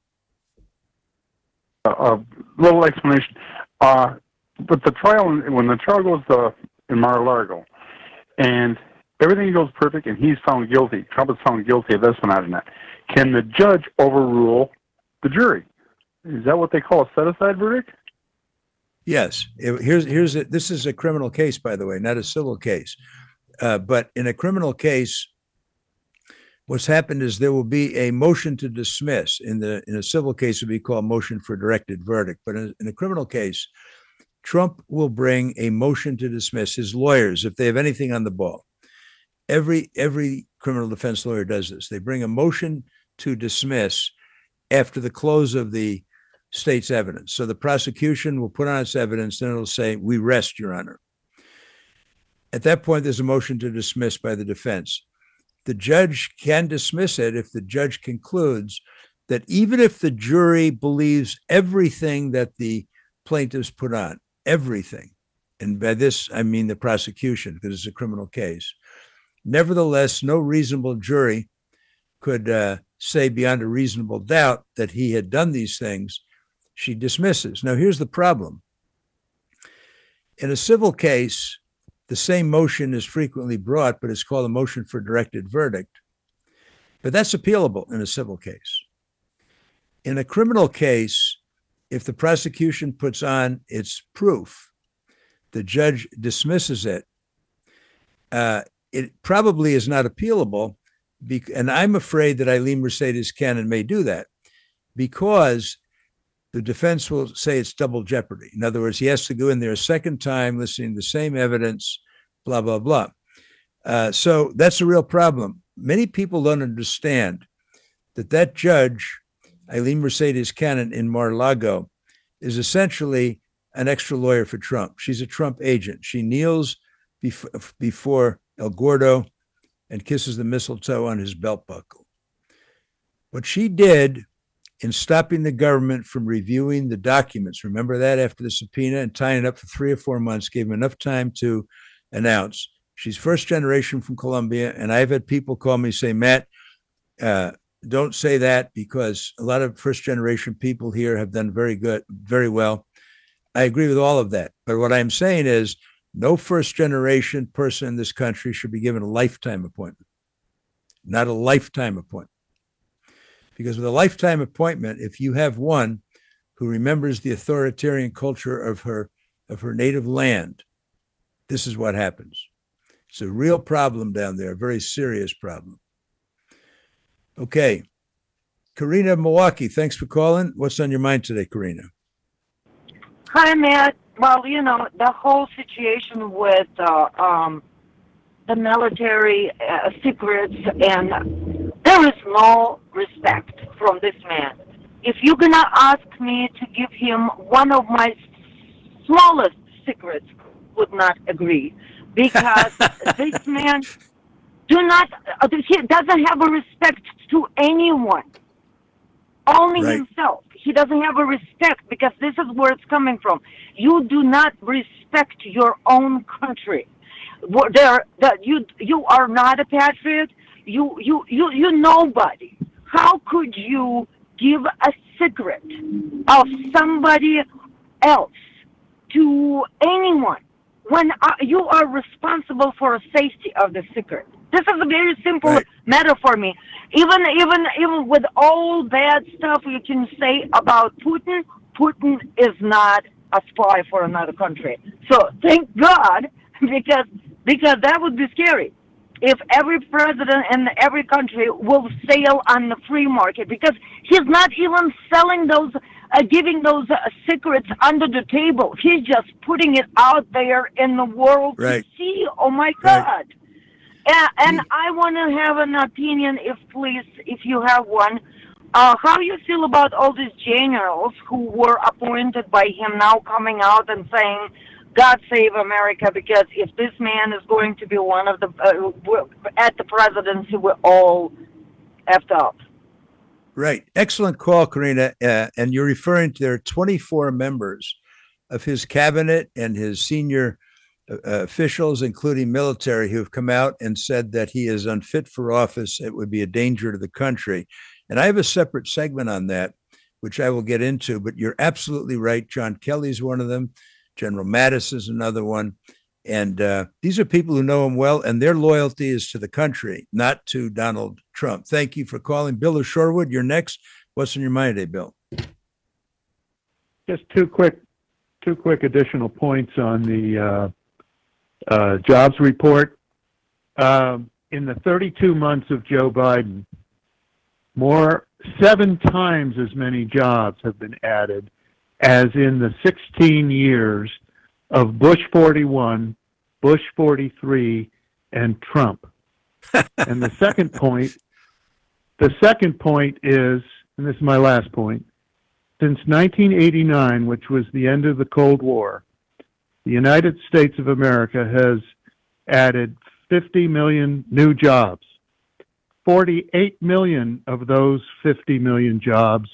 A uh, little explanation. Uh, but the trial, when the trial goes uh, in Mar-a-Lago, and everything goes perfect, and he's found guilty, Trump is found guilty of espionage and that, can the judge overrule the jury? Is that what they call a set-aside verdict? Yes. It, here's here's a, this is a criminal case, by the way, not a civil case. Uh, but in a criminal case, What's happened is there will be a motion to dismiss. In the in a civil case, it would be called motion for directed verdict. But in, in a criminal case, Trump will bring a motion to dismiss. His lawyers, if they have anything on the ball, every every criminal defense lawyer does this. They bring a motion to dismiss after the close of the state's evidence. So the prosecution will put on its evidence, then it'll say, "We rest, Your Honor." At that point, there's a motion to dismiss by the defense. The judge can dismiss it if the judge concludes that even if the jury believes everything that the plaintiffs put on, everything, and by this I mean the prosecution because it's a criminal case, nevertheless, no reasonable jury could uh, say beyond a reasonable doubt that he had done these things, she dismisses. Now, here's the problem. In a civil case, the same motion is frequently brought, but it's called a motion for directed verdict. But that's appealable in a civil case. In a criminal case, if the prosecution puts on its proof, the judge dismisses it. Uh, it probably is not appealable, be- and I'm afraid that Eileen Mercedes Cannon may do that because the defense will say it's double jeopardy. In other words, he has to go in there a second time, listening to the same evidence, blah, blah, blah. Uh, so that's a real problem. Many people don't understand that that judge, Eileen Mercedes Cannon in Mar-a-Lago, is essentially an extra lawyer for Trump. She's a Trump agent. She kneels bef- before El Gordo and kisses the mistletoe on his belt buckle. What she did in stopping the government from reviewing the documents, remember that after the subpoena, and tying it up for three or four months, gave him enough time to announce. She's first generation from Colombia, and I've had people call me say, Matt, uh, don't say that because a lot of first generation people here have done very good, very well. I agree with all of that. But what I'm saying is no first generation person in this country should be given a lifetime appointment, not a lifetime appointment. Because with a lifetime appointment, if you have one who remembers the authoritarian culture of her of her native land, this is what happens. It's a real problem down there, a very serious problem. Okay. Karina, Milwaukee, thanks for calling. What's on your mind today, Karina? Hi, Matt. Well, you know, the whole situation with uh, um, the military uh, secrets, and there is no respect from this man. If you're going to ask me to give him one of my smallest secrets, would not agree. Because this man do not, uh, he doesn't have a respect to anyone. Only Right. himself. He doesn't have a respect because this is where it's coming from. You do not respect your own country. Wh- There, that you you are not a patriot. You you you you nobody. How could you give a secret of somebody else to anyone when uh, you are responsible for the safety of the secret? This is a very simple Right. matter for me. Even even even with all bad stuff you can say about Putin, Putin is not a spy for another country. So thank God, because because that would be scary. If every president in every country will sail on the free market, because he's not even selling those, uh, giving those uh, secrets under the table. He's just putting it out there in the world Right. to see. Oh my Right. God! And, and I want to have an opinion, if please, if you have one. Uh, how you feel about all these generals who were appointed by him now coming out and saying, God save America, because if this man is going to be one of the, uh, at the presidency, we're all effed up. Right. Excellent call, Karina. Uh, and you're referring to there are twenty-four members of his cabinet and his senior uh, officials, including military, who have come out and said that he is unfit for office. It would be a danger to the country. And I have a separate segment on that, which I will get into. But you're absolutely right. John Kelly's one of them. General Mattis is another one. And uh, these are people who know him well, and their loyalty is to the country, not to Donald Trump. Thank you for calling. Bill of Shorewood, you're next. What's on your mind today, Bill? Just two quick, two quick additional points on the uh, uh, jobs report. Um, in the thirty-two months of Joe Biden, more seven times as many jobs have been added as in the sixteen years of Bush forty-one, Bush forty-three, and Trump. And the second point, the second point is, and this is my last point, since nineteen eighty-nine, which was the end of the Cold War, the United States of America has added fifty million new jobs. forty-eight million of those fifty million jobs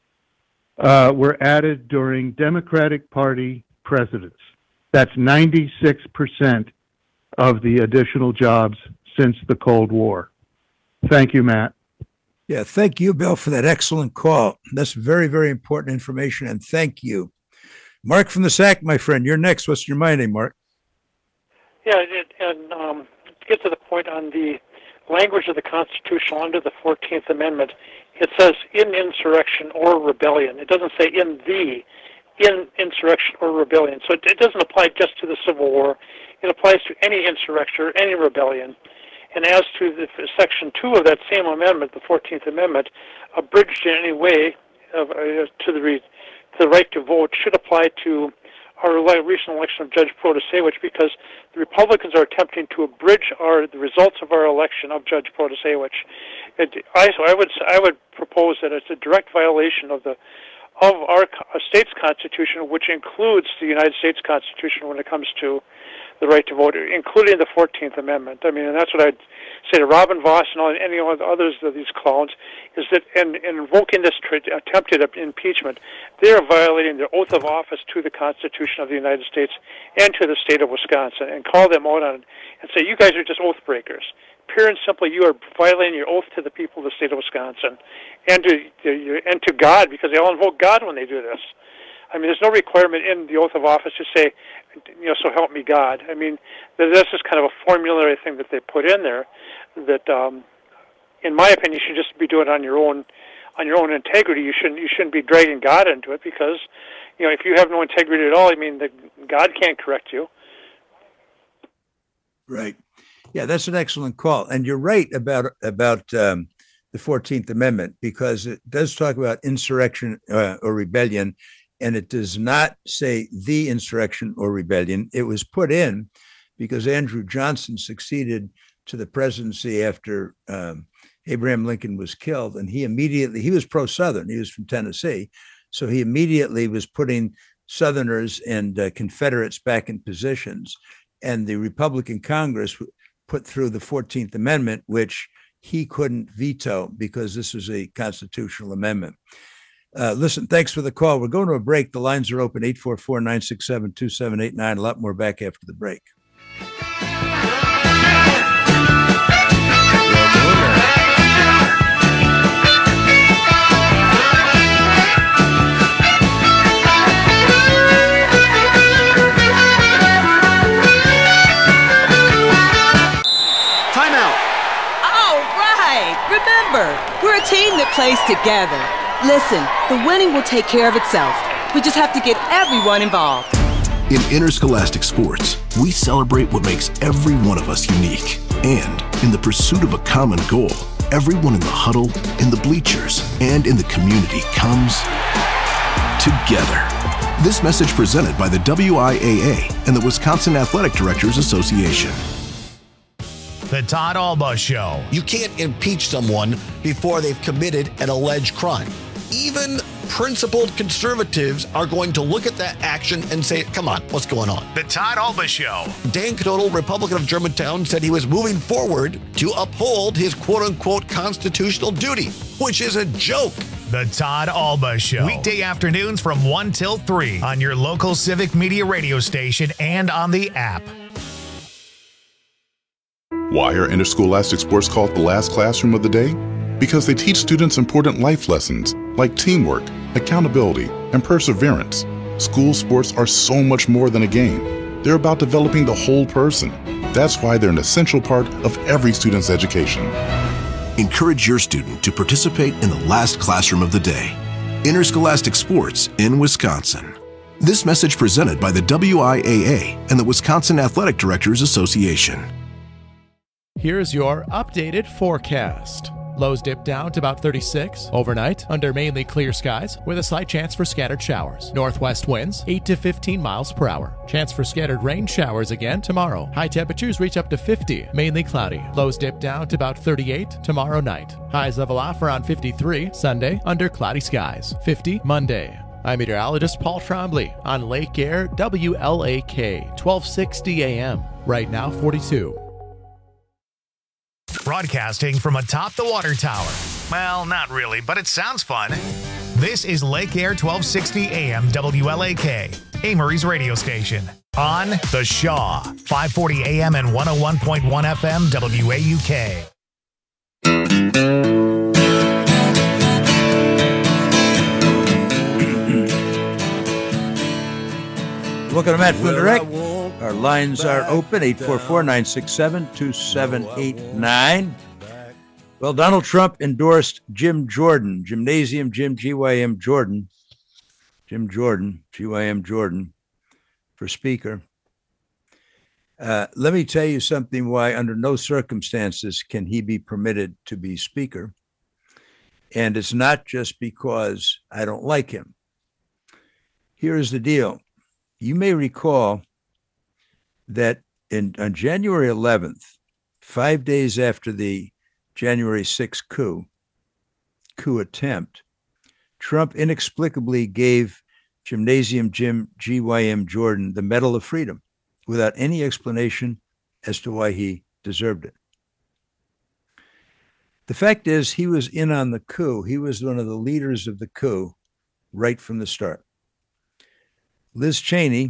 uh, were added during Democratic Party presidents. That's ninety-six percent of the additional jobs since the Cold War. Thank you, Matt. Yeah, thank you, Bill, for that excellent call. That's very, very important information, and thank you. Mark from the S A C, my friend, you're next. What's your mind, Mark? Yeah, it, and um, to get to the point on the language of the Constitution under the fourteenth Amendment, it says in insurrection or rebellion. It doesn't say in the, in insurrection or rebellion. So it, it doesn't apply just to the Civil War. It applies to any insurrection or any rebellion. And as to the Section two of that same amendment, the fourteenth Amendment, abridged in any way of, uh, to the re, to the right to vote, should apply to our recent election of Judge Protasewicz, because the Republicans are attempting to abridge our the results of our election of Judge Protasewicz. It, I, so I would I would propose that it's a direct violation of the of our state's constitution, which includes the United States Constitution when it comes to the right to vote, including the fourteenth Amendment. I mean, and that's what I'd say to Robin Vos and all, any of the others of these clowns, is that in, in invoking this tra- attempted impeachment, they are violating their oath of office to the Constitution of the United States and to the state of Wisconsin, and call them out on it and say, you guys are just oath breakers. Pure and simply, you are violating your oath to the people of the state of Wisconsin and to, to and to God, because they all invoke God when they do this. I mean, there's no requirement in the oath of office to say, you know, so help me God. I mean, this is kind of a formulary thing that they put in there that, um, in my opinion, you should just be doing it on your own, on your own integrity. You shouldn't, you shouldn't be dragging God into it, because, you know, if you have no integrity at all, I mean, the, God can't correct you. Right. Yeah, that's an excellent call, and you're right about about um, the fourteenth Amendment, because it does talk about insurrection uh, or rebellion. And it does not say the insurrection or rebellion. It was put in because Andrew Johnson succeeded to the presidency after um, Abraham Lincoln was killed. And he immediately, he was pro-Southern. He was from Tennessee. So he immediately was putting Southerners and uh, Confederates back in positions. And the Republican Congress put through the fourteenth Amendment, which he couldn't veto because this was a constitutional amendment. Uh, listen, thanks for the call. We're going to a break. The lines are open, eight four four, nine six seven, two seven eight nine. A lot more back after the break. Time out. All right. Remember, we're a team that plays together. Listen, the winning will take care of itself. We just have to get everyone involved. In interscholastic sports, we celebrate what makes every one of us unique. And in the pursuit of a common goal, everyone in the huddle, in the bleachers, and in the community comes together. This message presented by the W I A A and the Wisconsin Athletic Directors Association. The Todd Alba Show. You can't impeach someone before they've committed an alleged crime. Even principled conservatives are going to look at that action and say, come on, what's going on? The Todd Alba Show. Dan Knodel, Republican of Germantown, said he was moving forward to uphold his quote-unquote constitutional duty, which is a joke. The Todd Alba Show. Weekday afternoons from one till three on your local Civic Media radio station and on the app. Why are interscholastic sports called the last classroom of the day? Because they teach students important life lessons like teamwork, accountability, and perseverance. School sports are so much more than a game. They're about developing the whole person. That's why they're an essential part of every student's education. Encourage your student to participate in the last classroom of the day. Interscholastic sports in Wisconsin. This message presented by the W I A A and the Wisconsin Athletic Directors Association. Here's your updated forecast. Lows dip down to about thirty-six overnight under mainly clear skies with a slight chance for scattered showers. Northwest winds eight to fifteen miles per hour. Chance for scattered rain showers again tomorrow. High temperatures reach up to fifty, mainly cloudy. Lows dip down to about thirty-eight tomorrow night. Highs level off around fifty-three Sunday under cloudy skies. fifty Monday. I'm meteorologist Paul Trombley on Lake Air W L A K twelve sixty A M. Right now forty-two. Broadcasting from atop the water tower. Well, not really, but it sounds fun. This is Lake Air twelve sixty A M W L A K, Amory's radio station. On The Shaw, five forty A M and one oh one point one F M W A U K. Welcome to Matt Flynn Direct. Our lines are open, eight four four, nine six seven, two seven eight nine. Well, Donald Trump endorsed Jim Jordan, Gymnasium Jim, G Y M Jordan, Jim Jordan, G Y M Jordan, for Speaker. Uh, let me tell you something why under no circumstances can he be permitted to be Speaker. And it's not just because I don't like him. Here's the deal. You may recall that in, on January eleventh, five days after the January sixth coup, coup attempt, Trump inexplicably gave Gymnasium Jim G Y M Jordan the Medal of Freedom without any explanation as to why he deserved it. The fact is, he was in on the coup. He was one of the leaders of the coup right from the start. Liz Cheney,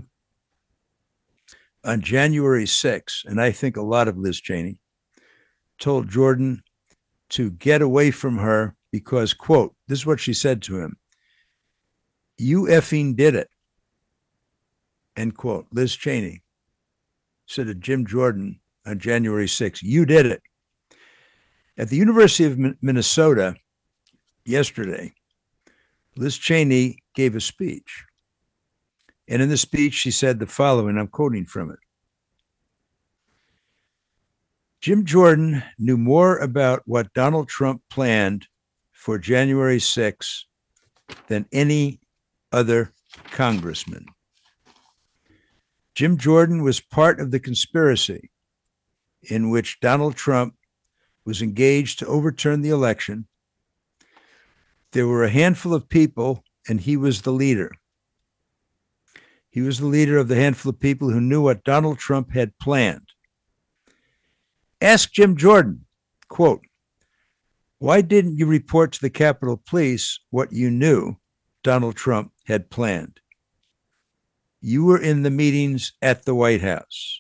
on January sixth, and I think a lot of Liz Cheney, told Jordan to get away from her because, quote, this is what she said to him, "You effing did it," end quote. Liz Cheney said to Jim Jordan on January sixth, "You did it." At the University of Minnesota yesterday, Liz Cheney gave a speech. And in the speech, she said the following, I'm quoting from it. Jim Jordan knew more about what Donald Trump planned for January sixth than any other congressman. Jim Jordan was part of the conspiracy in which Donald Trump was engaged to overturn the election. There were a handful of people, and he was the leader. He was the leader of the handful of people who knew what Donald Trump had planned. Ask Jim Jordan, quote, "Why didn't you report to the Capitol Police what you knew Donald Trump had planned? You were in the meetings at the White House."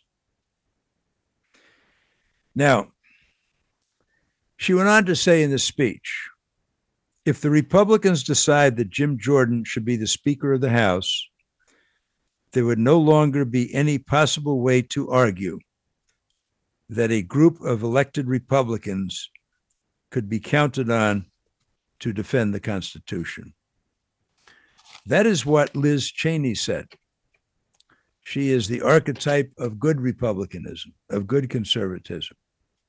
Now, she went on to say in the speech, if the Republicans decide that Jim Jordan should be the Speaker of the House, there would no longer be any possible way to argue that a group of elected Republicans could be counted on to defend the Constitution. That is what Liz Cheney said. She is the archetype of good republicanism, of good conservatism.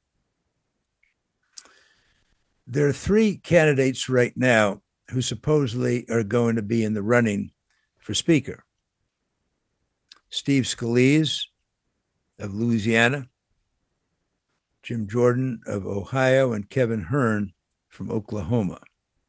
There are three candidates right now who supposedly are going to be in the running for Speaker. Steve Scalise of Louisiana, Jim Jordan of Ohio, and Kevin Hern from Oklahoma.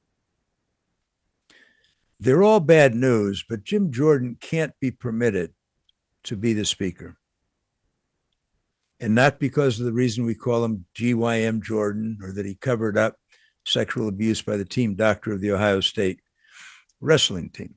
They're all bad news, but Jim Jordan can't be permitted to be the Speaker. And not because of the reason we call him G Y M Jordan or that he covered up sexual abuse by the team doctor of the Ohio State wrestling team.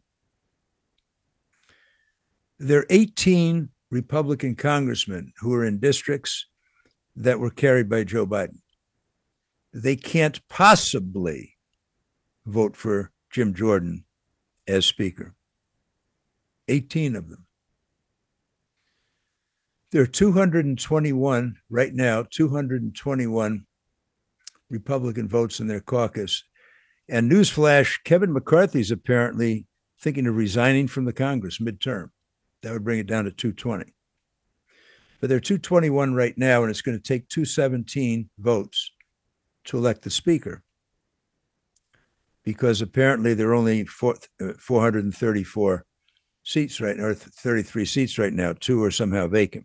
There are eighteen Republican congressmen who are in districts that were carried by Joe Biden. They can't possibly vote for Jim Jordan as Speaker. eighteen of them. There are two hundred twenty-one, right now, two hundred twenty-one Republican votes in their caucus. And newsflash, Kevin McCarthy's apparently thinking of resigning from the Congress midterm. That would bring it down to two hundred twenty. But they're two twenty-one right now, and it's going to take two seventeen votes to elect the speaker, because apparently there are only four, uh, four hundred thirty-four seats right now, or thirty-three seats right now. Two are somehow vacant.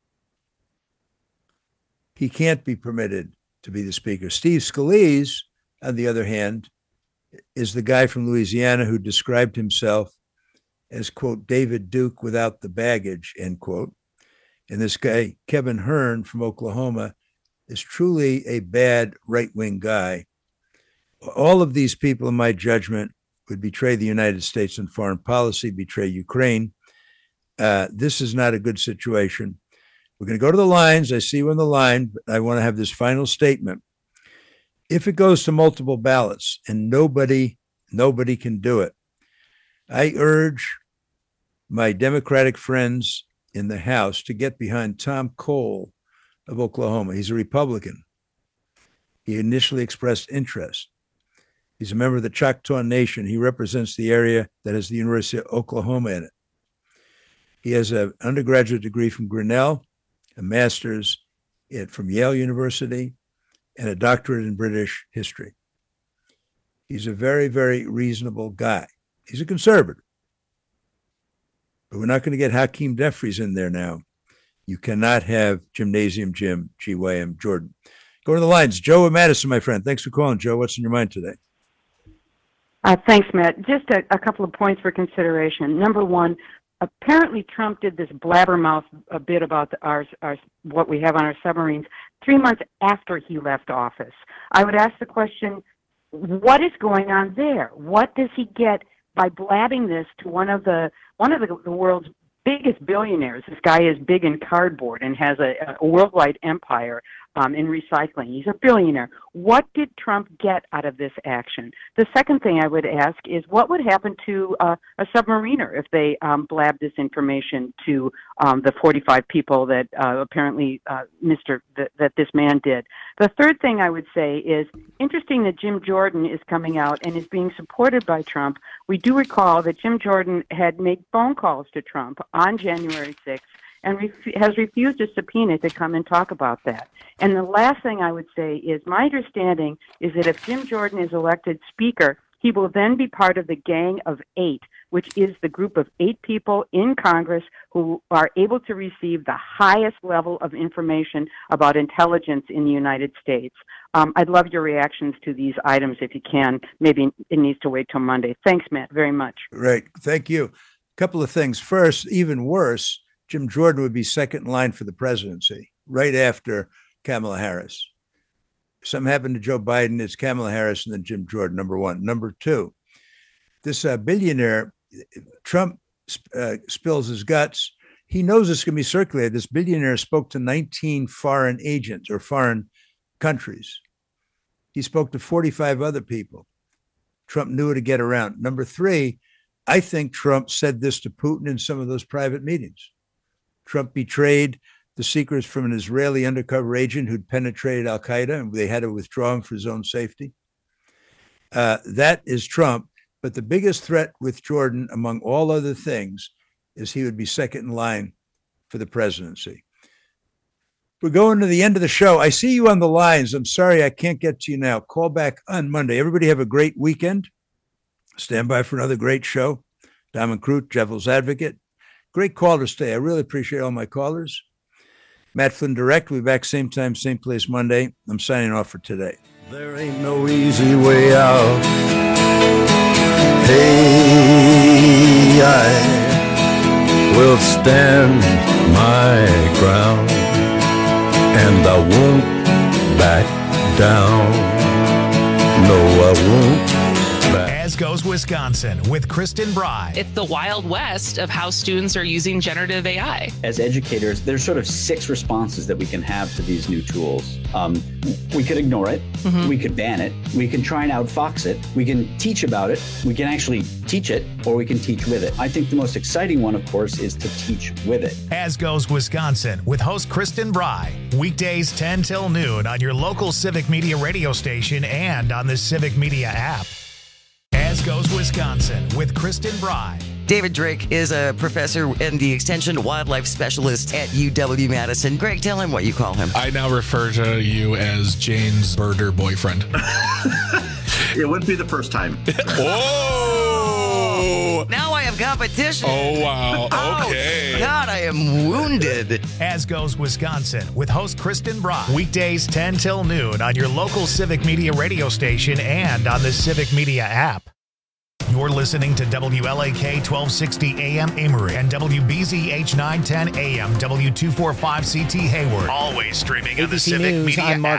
He can't be permitted to be the speaker. Steve Scalise, on the other hand, is the guy from Louisiana who described himself as, quote, David Duke without the baggage, end quote. And this guy, Kevin Hern from Oklahoma, is truly a bad right-wing guy. All of these people, in my judgment, would betray the United States in foreign policy, betray Ukraine. Uh, this is not a good situation. We're going to go to the lines. I see you on the line, but I want to have this final statement. If it goes to multiple ballots and nobody, nobody can do it, I urge my Democratic friends in the House to get behind Tom Cole of Oklahoma. He's a Republican. He initially expressed interest. He's a member of the Choctaw Nation. He represents the area that has the University of Oklahoma in it. He has an undergraduate degree from Grinnell, a master's in, from Yale University, and a doctorate in British history. He's a very, very reasonable guy. He's a conservative. But we're not going to get Hakeem Jeffries in there now. You cannot have Gymnasium Jim, G Y M Jordan. Go to the lines. Joe and Madison, my friend. Thanks for calling, Joe. What's in your mind today? Uh, thanks, Matt. Just a, a couple of points for consideration. Number one, apparently Trump did this blabbermouth a bit about the, our, our what we have on our submarines three months after he left office. I would ask the question, what is going on there? What does he get by blabbing this to one of the one of the, the world's biggest billionaires? This guy is big in cardboard and has a, a worldwide empire um, in recycling. He's a billionaire. What did Trump get out of this action? The second thing I would ask is, what would happen to uh, a submariner if they um, blabbed this information to um, the forty-five people that uh, apparently uh, Mister Th- that this man did? The third thing I would say is, interesting that Jim Jordan is coming out and is being supported by Trump. We do recall that Jim Jordan had made phone calls to Trump on January sixth and ref- has refused a subpoena to come and talk about that. And the last thing I would say is, my understanding is that if Jim Jordan is elected Speaker, he will then be part of the Gang of Eight, which is the group of eight people in Congress who are able to receive the highest level of information about intelligence in the United States. Um, I'd love your reactions to these items if you can. Maybe it needs to wait till Monday. Thanks, Matt, very much. Right. Thank you. A couple of things. First, even worse, Jim Jordan would be second in line for the presidency, right after Kamala Harris. If something happened to Joe Biden, it's Kamala Harris and then Jim Jordan, number one. Number two, this uh, billionaire, Trump uh, spills his guts. He knows it's going to be circulated. This billionaire spoke to nineteen foreign agents or foreign countries. He spoke to forty-five other people. Trump knew how to get around. Number three, I think Trump said this to Putin in some of those private meetings. Trump betrayed the secrets from an Israeli undercover agent who'd penetrated al-Qaeda, and they had to withdraw him for his own safety. Uh, that is Trump. But the biggest threat with Jordan, among all other things, is he would be second in line for the presidency. We're going to the end of the show. I see you on the lines. I'm sorry I can't get to you now. Call back on Monday. Everybody have a great weekend. Stand by for another great show. Diamond Crute, Devil's Advocate. Great callers today. I really appreciate all my callers. Matt Flynn Direct. We'll be back same time, same place Monday. I'm signing off for today. There ain't no easy way out. Hey, I will stand my ground, and I won't back down. No, I won't. As goes Wisconsin with Kristen Bry. It's the Wild West of how students are using generative A I. As educators, there's sort of six responses that we can have to these new tools. Um, we could ignore it. Mm-hmm. We could ban it. We can try and outfox it. We can teach about it. We can actually teach it, or we can teach with it. I think the most exciting one, of course, is to teach with it. As goes Wisconsin with host Kristen Bry. Weekdays ten till noon on your local Civic Media radio station and on the Civic Media app. As goes Wisconsin with Kristen Bry. David Drake is a professor and the Extension Wildlife Specialist at U W-Madison. Greg, tell him what you call him. I now refer to you as Jane's birder boyfriend. It wouldn't be the first time. Whoa! Now I have competition. Oh, wow. Okay. Oh, God, I am wounded. As Goes Wisconsin with host Kristen Brock. Weekdays ten till noon on your local Civic Media radio station and on the Civic Media app. You're listening to W L A K twelve sixty A M Amory and W B Z H nine ten A M W two forty-five C T Hayward. Always streaming on the Civic News, Media I'm Mark